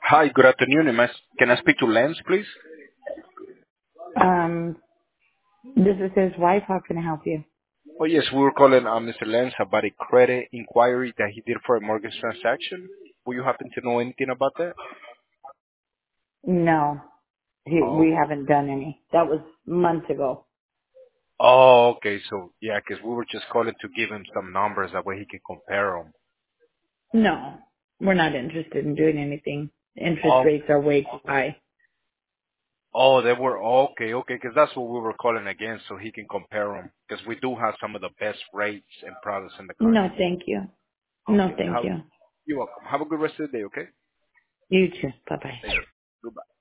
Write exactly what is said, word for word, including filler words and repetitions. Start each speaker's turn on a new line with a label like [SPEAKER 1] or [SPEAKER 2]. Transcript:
[SPEAKER 1] Hi, good afternoon. Am I, can I speak to Lance, please?
[SPEAKER 2] Um, this is his wife. How can I help you?
[SPEAKER 1] Oh, yes, we were calling uh, Mister Lance about a credit inquiry that he did for a mortgage transaction. Will you happen to know anything about that?
[SPEAKER 2] No, he,
[SPEAKER 1] Oh.
[SPEAKER 2] we haven't done any. That was months ago.
[SPEAKER 1] Oh, okay. So, yeah, 'cause we were just calling to give him some numbers. That way he can compare them.
[SPEAKER 2] No, we're not interested in doing anything. Interest
[SPEAKER 1] Oh,
[SPEAKER 2] rates are way too high.
[SPEAKER 1] oh, they were, okay, okay, 'cause that's what we were calling again, so he can compare them. 'Cause we do have some of the best rates and products in the
[SPEAKER 2] No,
[SPEAKER 1] country.
[SPEAKER 2] thank you. No,
[SPEAKER 1] Okay.
[SPEAKER 2] thank
[SPEAKER 1] How,
[SPEAKER 2] you.
[SPEAKER 1] you're welcome. Have a good rest of the day, okay?
[SPEAKER 2] You too. Bye bye.
[SPEAKER 1] Thank you. Goodbye.